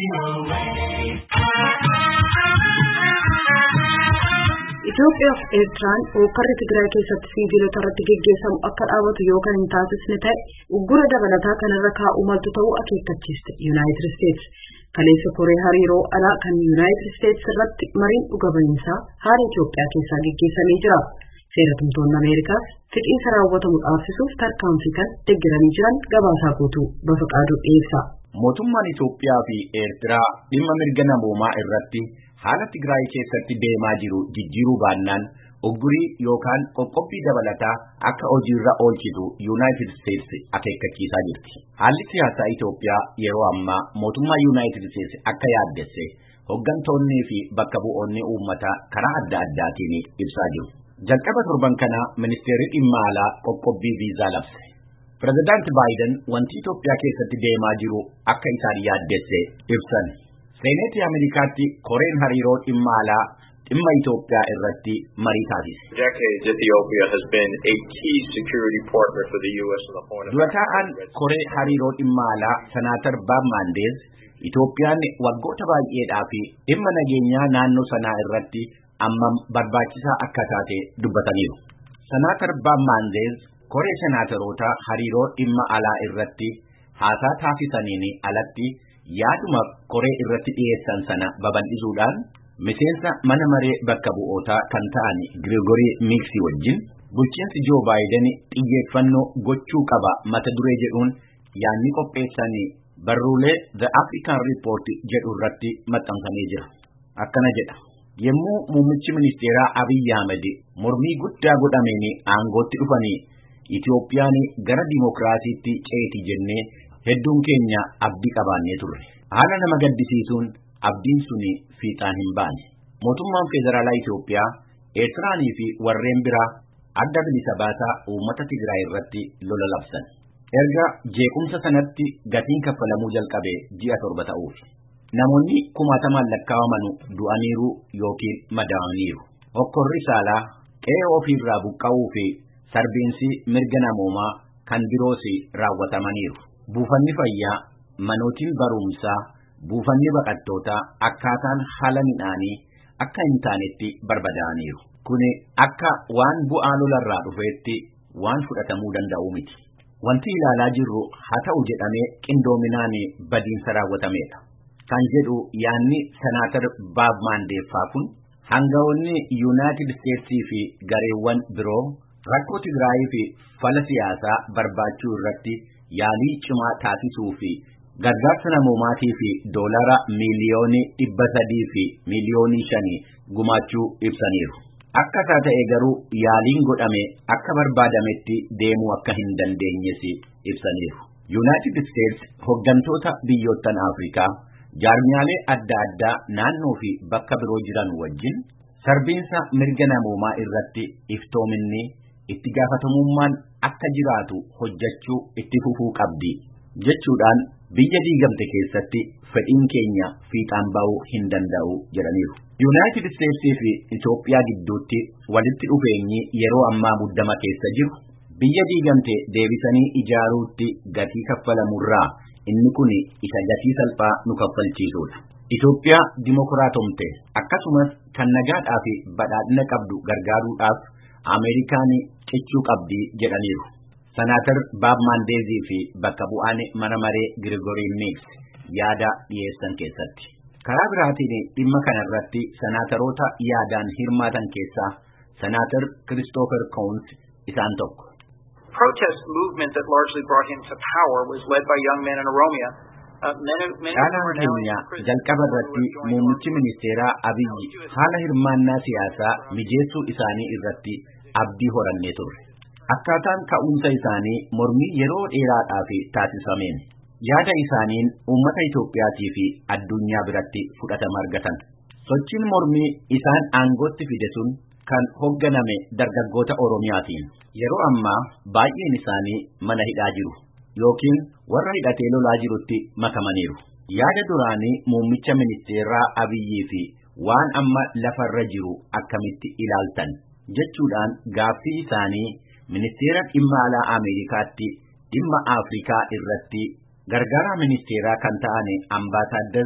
Itoophiyaa fi Eertiraan hookarri Tigraay keessatti siviilota irratti geggeessamu akka dhaabatu yookaan hin taasisne ta'e uggura dabalataa kanarra kaa'uu maltu ta'uu akeekkachiiste Yuunaayitid Isteetsi. Kaleessa koree hariiroo alaa kan Yuunaayitid Isteetsi irratti mariin dhuga ba'iinsaa haala Itoophiyaa keessaa geggeessamee jira. Seeratumtoonni Ameerikaas fixiinsa raawwatamu dhaabsisuuf tarkaanfii kan deeggaranii jiran gabaasaa guutuu Bafaqaaduu dhiyeessa. Mootummaan Itoophiyaa fi Eertiraa dhimma mirga namoomaa irratti haala Tigraay keessatti deemaa jiru jijjiiruu baannaan uggurii yookaan qoqqobbii dabalataa akka hojiirra oolchitu Yuunaayitid Isteetsi akeekkachiisaa jirti. Haalli siyaasaa Itoophiyaa yeroo ammaa mootummaa Yuunaayitid Isteetsi akka yaaddesse hooggantoonnii fi bakka bu'oonni uummataa karaa adda addaatiin ibsaa jiru. Jalqaba torban kana ministeerri dhimma alaa qoqqobbii viizaa labse. Pireezidaanti Baayiden wanti Itoophiyaa keessatti deemaa jiru akka isaan yaaddesse ibsan. Seeneetii Ameerikaatti koreen hariiroo dhimma alaa dhimma Itoophiyaa irratti marii taasise. Decades, Ethiopia has been a key security partner for the U.S. on the Horn of Durataan koree hariiroo dhimma alaa Senaatar Bob Menendez Itoophiyaan waggoota baay'eedhaa fi dhimma nageenyaa naannoo sanaa irratti ammam barbaachisaa akka taate dubbataniiru. Senaatar Bob Menendez koree senaataroota hariiroo dhimma alaa irratti haasaa taasisaniin alatti yaaduma koree irratti dhiyeessan sana babal'isuudhaan miseensa mana maree bakka bu'ootaa kan ta'an Gregory Miksi wajjin bulchiinsi Joe Biden xiyyeeffannoo gochuu qaba mata duree jedhuun yaadni qopheessanii barruulee The African Report jedhu irratti maxxanfamee jira. Akkana jedha. Yemmuu muummichi ministeeraa Abiy Ahmed mormii guddaa godhameen aangootti dhufanii Itoophiyaan gara dimokiraasiitti ceeti jennee hedduun keenya abdii qabaannee turre. Haala nama gaddisiisuun abdiin suni fiixaan hin baane. Mootummaan federaalaa Itoophiyaa, Eertiraanii fi warreen biraa adda bilisa baasaa uummata Tigraay irratti lola labsan. Erga jeequmsa sanatti gatiin kaffalamuu jalqabee ji'a 7 ta'uuf. Namoonni 10,000 lakkaa'aman du'aniiru yookiin madaa'aniiru. Hokkorri saalaa qe'ee ofiirraa buqqa'uu fi sarbiinsi mirga namoomaa kan biroos raawwatamaniiru. Buufanni fayyaa, manootiin barumsaa, buufanni baqattootaa akkaataan haala midhaanii akka hin taanetti barbadaa'aniiru. Kuni akka waan bu'aa lolarraa dhufeetti waan fudhatamuu danda'u miti. Wanti ilaalaa jirru haa ta'u jedhamee qindoominaan badiinsa raawwatameedha. Kan jedhu yaanni Senaatar Bob Menendez kun hangawoonni Yuunaayitid Isteetsii fi gareewwan biroo rakkoo Tigraay fi fala siyaasaa barbaachuu irratti yaalii cimaa taasisuu fi gargaarsa namoomaatii fi doolara miiliyoonii 300 fi miiliyoonii 5 gumaachuu ibsaniiru. Akka ta'e garuu yaaliin godhame akka barbaadametti deemuu akka hin dandeenyes ibsaniiru. Yuunaayitid Isteetsi hooggantoota biyyoottan Afrikaa jaarmiyaalee adda addaa naannoo fi bakka biroo jiran wajjin sarbiinsa mirga namoomaa irratti iftoominni itti gaafatamummaan akka jiraatu hojjechuu itti fufuu qabdi jechuudhaan biyya diigamte keessatti fedhiin keenya fiixaan ba'uu hin danda'u jedhaniiru. Yuunaayitid Isteetsii fi Itoophiyaa gidduutti walitti dhufeenyi yeroo ammaa muddama keessa jiru biyya diigamte deebisanii ijaaruutti gatii kaffalamurraa inni kun isa gatii salphaa nu kaffalchiisudha. Itoophiyaa dimokiraatomte akkasumas kan nagaadhaa fi badhaadhina qabdu gargaaruudhaaf Ameerikaan cichuu qabdi jedhaniiru. Senaatar Bob Menendez fi bakka bu'aan mana maree Gregory Miksi yaada dhiyeessan keessatti. Karaa biraatiin dhimma kanarratti senaataroota yaadaan hirmaatan keessaa Senaatar Christopher Coons isaan tokko. Protest movement that largely brought him to power was led by young men in Oromia. Caalaan keenya jalqaba irratti muummichi ministeeraa Abiyyi haala hirmaannaa siyaasaa mijeessuu isaanii irratti abdii horannee turre. Akkaataan ka'umsa isaanii mormii yeroo dheeraadhaaf taasifameen yaada isaaniin uummata Itoophiyaatii fi addunyaa biratti fudhatama argatan. Sochiin mormii isaan aangootti fide sun kan hoogganame dargaggoota Oromiyaatiin. Yeroo ammaa baay'een isaanii mana hidhaa jiru yookiin warra hidhatee lolaa jirutti makamaniiru. Yaada duraanii muummicha ministeeraa Abiyyii fi waan amma lafarra jiru akkamitti ilaaltan jechuudhaan gaaffii isaanii ministeera dhimma alaa Ameerikaatti dhimma Afrikaa irratti gargaaraa ministeeraa kan ta'an Ambaasaadder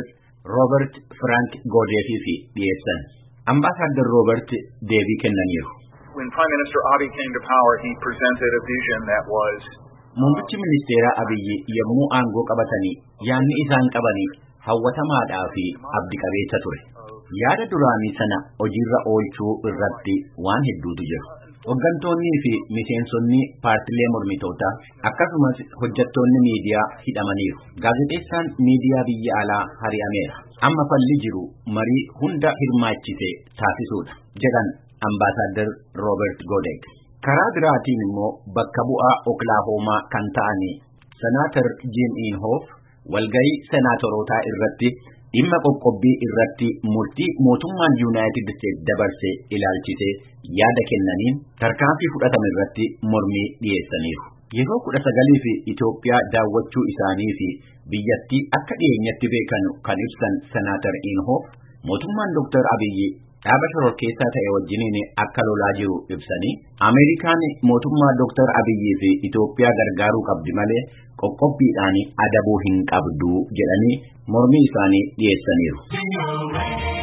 Robert Frank Godeefi fi dhiyeessan. Ambassador Robert deebii kennaniiru. When Prime Minister Abiy came to power, he presented a vision that was Muummichi ministeera Abiyyi yommuu aangoo qabatanii yaadni isaan qabanii hawwatamaadhaa fi abdi qabeessa ture. Yaada duraanii sana hojiirra oolchuu irratti waan hedduutu jiru. Hooggantoonnii fi miseensonni paartilee mormitootaa akkasumas hojjettoonni miidiyaa hidhamaniiru. Gaazexeessaan miidiyaa biyya alaa hari'ameera. Amma falli jiru marii hunda hirmaachise taasisuudha jedhan Ambassador Robert Godek. Karaa biraatiin immoo bakka bu'aa Oklahoomaa kan ta'ani Senator Jim Inhofe walgahii senaatorotaa irratti dhimma qoqqobbii irratti murtii mootummaan United States dabarse ilaalchise yaada kennaniin tarkaanfii fudhatame irratti mormii dhiyeessaniiru. Yeroo 19 fi Itoophiyaa daawwachuu isaanii fi biyyattii akka dhiyeenyatti beekan kan ibsan Senator Inhofe mootummaan Dr. Abiyyi dhaaba shororkeessaa ta'e wajjiniin akka lolaa jiru ibsanii Ameerikaan mootummaa Dr. Abiyyi fi Itoophiyaa gargaaruu qabdi malee qoqqobbiidhaan adabuu hin qabdu jedhanii mormii isaanii dhiyeessaniiru.